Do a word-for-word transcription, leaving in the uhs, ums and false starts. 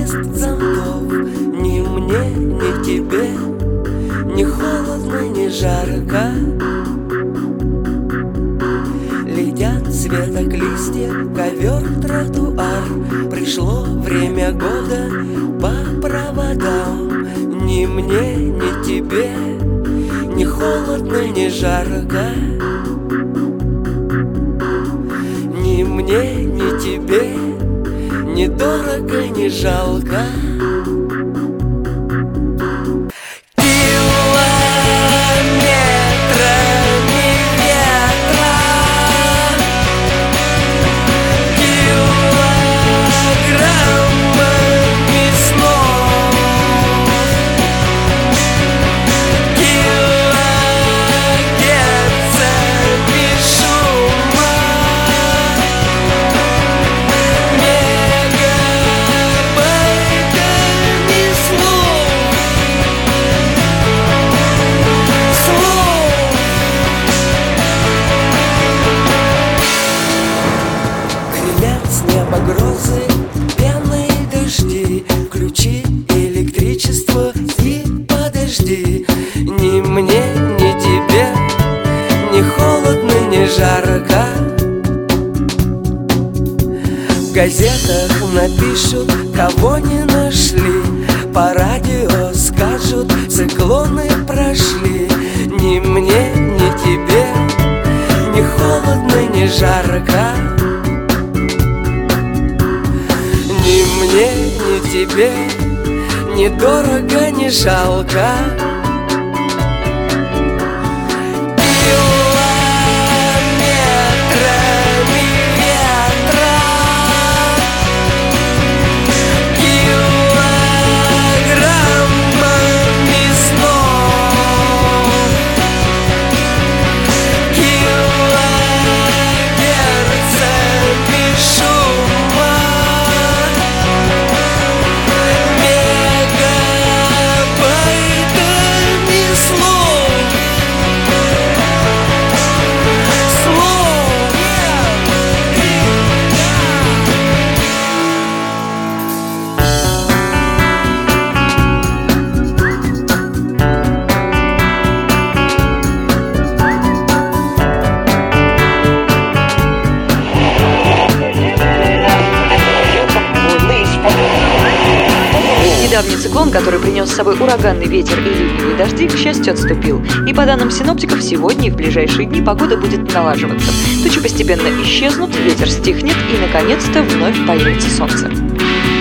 шелест зонтов. Ни мне, ни тебе, ни холодно, ни жарко. Летят с веток листья, ковер, тротуар. Пришло время года по проводам. Ни мне, ни тебе, ни холодно, ни жарко. Ни мне, ни тебе, ни дорого, ни жалко. Грозы, пьяные дожди, включи электричество и подожди. Ни мне, ни тебе, ни холодно, ни жарко. В газетах напишут, кого не нашли. По радио скажут, циклоны прошли. Ни мне, ни тебе, ни холодно, ни жарко. Ни мне, ни тебе, ни дорого, ни жалко. Недавний циклон, который принес с собой ураганный ветер и ливневые дожди, к счастью, отступил. И по данным синоптиков, сегодня и в ближайшие дни погода будет налаживаться. Тучи постепенно исчезнут, ветер стихнет и, наконец-то, вновь появится солнце.